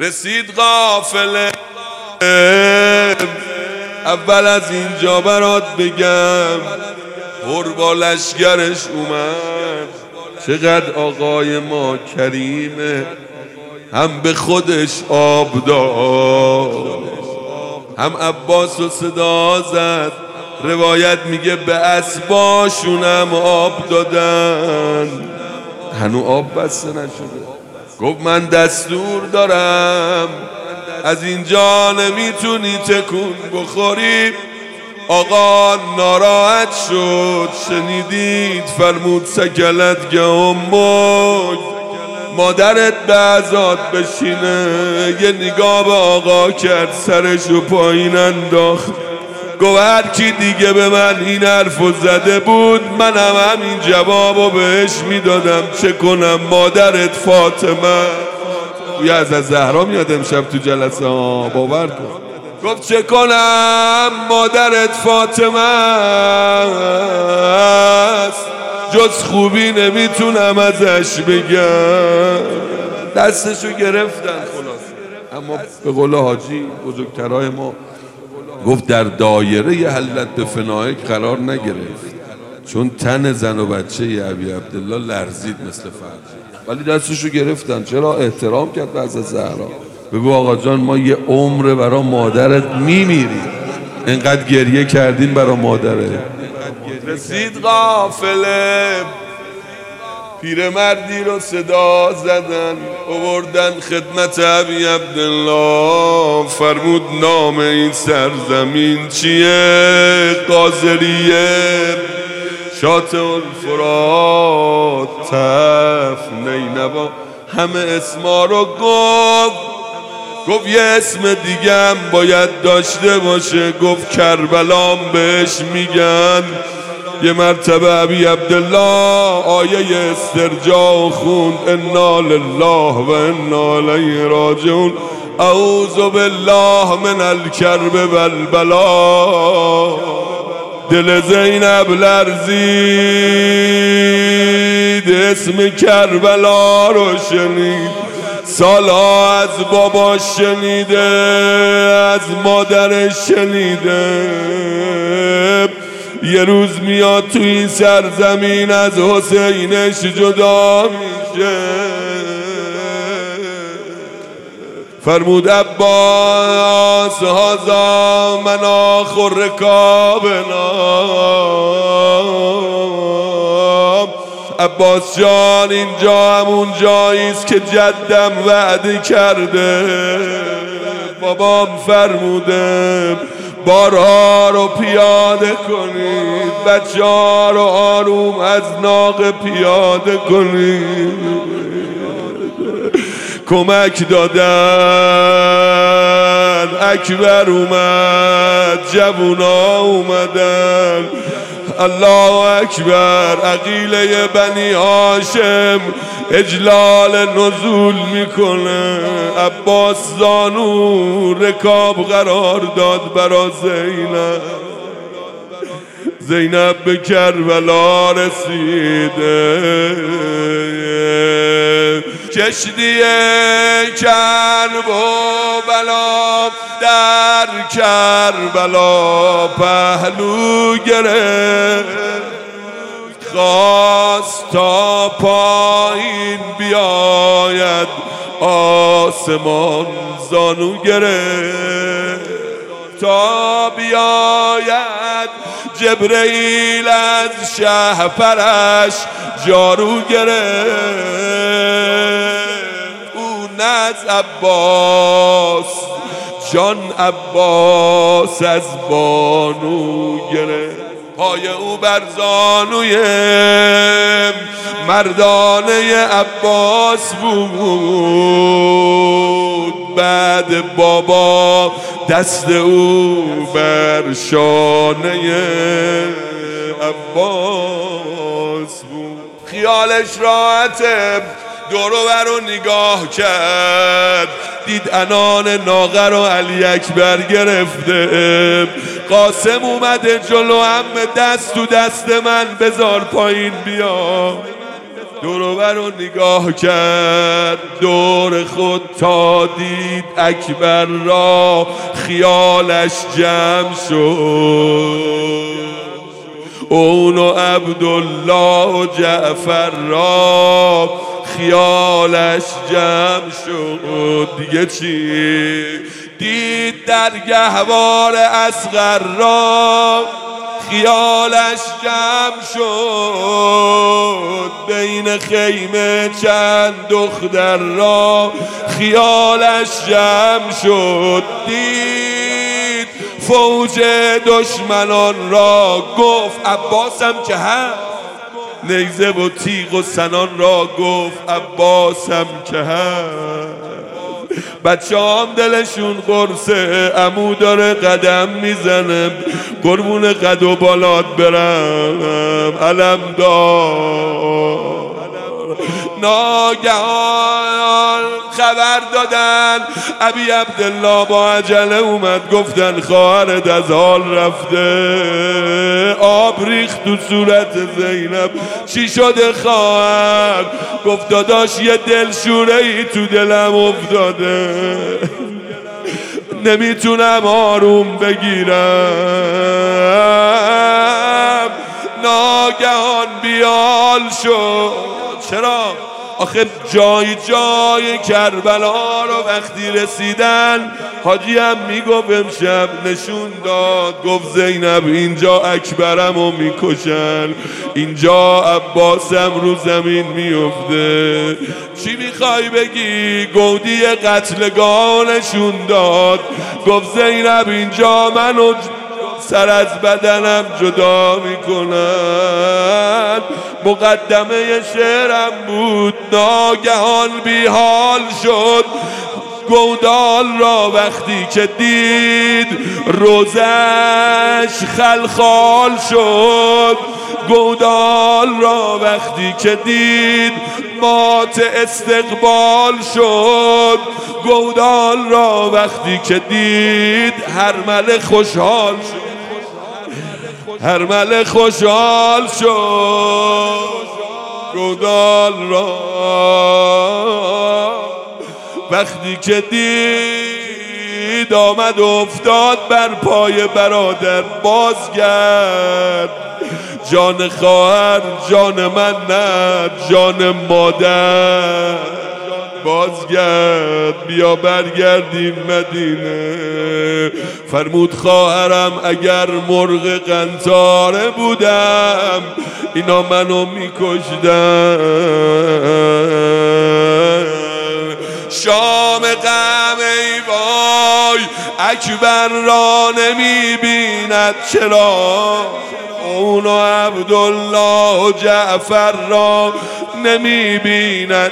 رسید قافله. اول از اینجا برات بگم پر با لشگرش اومد، چقدر آقای ما کریمه، هم به خودش آب داد هم عباس رو صدا زد. روایت میگه به اسباشونم آب دادن، هنو آب بسته نشده. گفت من دستور دارم از اینجا نمیتونی تکون بخوری. آقا ناراحت شد، شنیدید؟ فرمود سکلت که امک، مادرت به عزات بشینه. یه نگاه به آقا کرد، سرشو پایین انداخت. گفت هر کی دیگه به من این حرفو زده بود منم همین جوابو بهش میدادم. چه کنم مادرت فاطمه، یه از زهرا میاد امشب تو جلسه ها، باور کن. گفت چه کنم مادرت فاطمه است، جز خوبی نمیتونم ازش بگم. دستشو گرفتن خلاص. اما به قول حاجی بزرگترای ما گفت در دایره ی حلت به فنائک قرار نگرفت، چون تن زن و بچه ی ابی عبدالله لرزید مثل فرج، ولی دستشو گرفتن. چرا؟ احترام کرد به حضرت زهرا. بگو آقا جان ما یه عمر برا مادرت میمیریم، اینقدر گریه کردیم برا مادرت. رسید قافله، پیرمردی رو صدا زدن، آوردن خدمت ابی عبدالله. فرمود نام این سرزمین چیه؟ قاضریه، شاطئ الفرات، تف، نینوا، همه اسما رو گفت یه اسم دیگه هم باید داشته باشه. گفت کربلام بهش میگن. یه مرتبه ابی عبدالله آیه استرجاع خوند، انا لله و انا الیه راجعون، اعوذ بالله من الکرب والبلا. دل زینب لرزید، اسم کربلا رو شنید، سالها از بابا شنیده، از مادرش شنیده. یه روز میاد تو این سرزمین از حسینش جدا میشه. فرمود عباس هذا من آخر رکابنا، عباس جان اینجا همون جاییست که جدم وعده کرده. بابام فرموده بارها رو پیاده کنید، بچه ها رو آروم از ناقه پیاده کنید. کمک دادن، اکبر اومد، جوونا اومدن، الله اکبر. عقیله بنی هاشم اجلال نزول میکنه. عباس زانو رکاب قرار داد برا زینب. زینب به کربلا رسیده، کشتی کرب و بلا در کربلا پهلو گرفت. خواست تا پایین بیاید آسمان زانو گرفت، تا بیاید جبرئیل از شهپرش جارو گرفت. اون از عباس جان عباس از بانو گرفت. پای او بر زانوی مردانه عباس بود، بعد بابا دست او بر شانه عباس بود. خیالش راحته، دور و بر رو نگاه کرد، دید انان ناقه رو علی اکبر گرفته. قاسم اومده جلو، هم دست تو دست من بذار پایین بیا. دور و بر رو نگاه کرد، دور خود تا دید اکبر را خیالش جمع شد. اون و عبدالله و جعفر را خیالش جمع شد. دیگه چی؟ دید در گهوار اصغر را خیالش جمع شد. بین خیمه چند دختر را خیالش جمع شد. دید فوج دشمنان را، گفت عباسم که هست. نیزه و تیغ و سنان را گفت عباسم که هست. بچه هم دلشون قرصه، عمو داره قدم میزنه، قربون قد و بالات برم علم دار. ناگهان خبر دادن ابی عبدالله با عجله اومد، گفتن خواهرت از حال رفته. آب ریخت تو صورت زینب. چی شده خواهر؟ گفت داداش یه دلشوره ای تو دلم افتاده، نمیتونم آروم بگیرم. ناگهان بیال شد. چرا؟ آخه جای جای کربلا رو وقتی رسیدن، حاجی هم میگفت امشب نشون داد، گفت زینب اینجا اکبرم رو میکشن، اینجا عباسم رو زمین میفته. چی میخوای بگی؟ گودی قتلگاه نشون داد، گفت زینب اینجا منو سر از بدنم جدا میکنن. مقدمه شعرم بود. ناگهان بیحال شد. گودال را وقتی که دید روزش خلخال شد. گودال را وقتی که دید مات استقبال شد. گودال را وقتی که دید هرمله خوشحال شد. هرمله خوشحال شد. گودال را وقتی که دید آمد و افتاد بر پای برادر. بازگرد جان خواهر، جان من نه، جان مادر. بازگرد بیا برگردیم مدینه. فرمود خواهرم اگر مرغ قنطاره بودم اینا منو میکشدن. شام غم ای وای اکبر را نمیبیند چرا؟ اون و عبدالله و جعفر را نمیبیند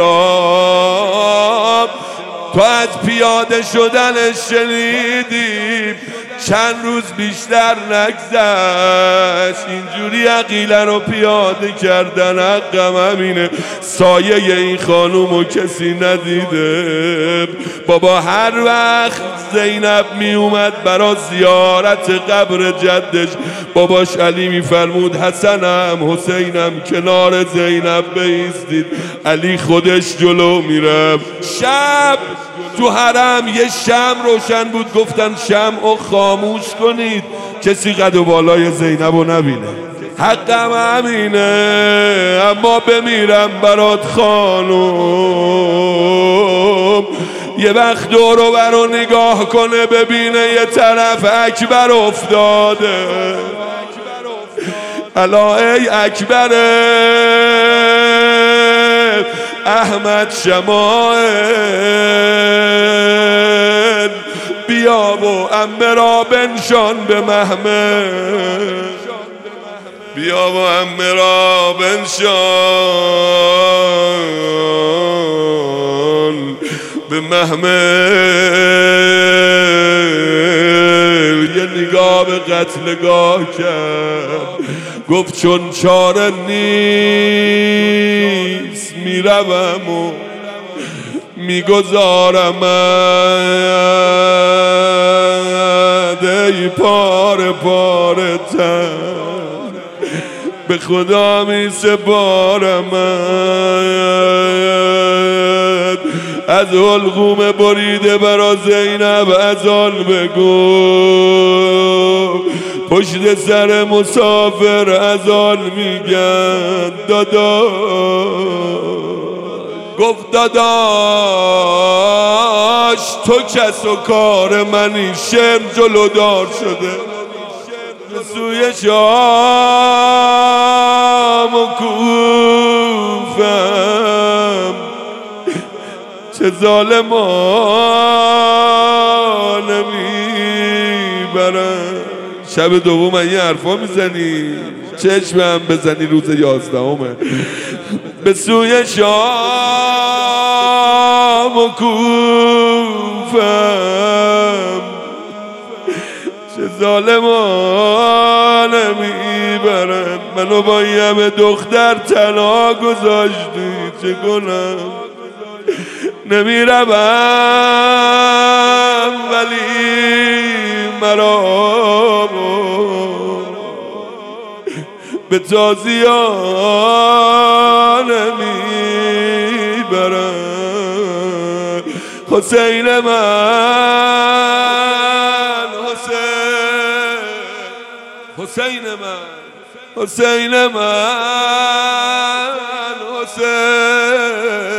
چرا؟ تو از پیاده شدنش شنیدیم، چند روز بیشتر نگذشت اینجوری عقیله رو پیاده کردن. حقم همینه، سایه این خانومو کسی ندیده. بابا هر وقت زینب می اومد برا زیارت قبر جدش، باباش علی می فرمود حسنم حسینم کنار زینب بایستید. علی خودش جلو میرفت. شب تو حرم یه شمع روشن بود، گفتن شمعو خاموش کنید کسی قد و بالای زینبو نبینه. حقم همینه، اما بمیرم برات خانوم. یه وقت دور و بر رو نگاه کنه ببینه یه طرف اکبر افتاده. الا ای اکبر احمد شمائل، بیا و عمه را بنشان به محمل. بیا و عمه را بنشان به محمل. یه نگاه به قتلگاه کرد، گفت چون چاره نیست میروم و میگذارم ای پاره پاره تن. به خدا می سپارمت. از حلقوم بریده برا زینب ازال بگو، پشت سر مسافر ازال میگن داداش. گفت داداش تو کس و کار منی، شعر جلودار شده به سوی شام و کوفم، چه ظالمان میبرن. شب دوم این حرفا میزنی، چشمم بزنی روز 11 به سوی شام و کوفم، چه ظالمان میبرن. منو با این همه دختر تنها گذاشتی، چه کنم؟ نمیروم ولی مرا به تازیانه میبرن. حسین من، حسین من، حسین من، حسین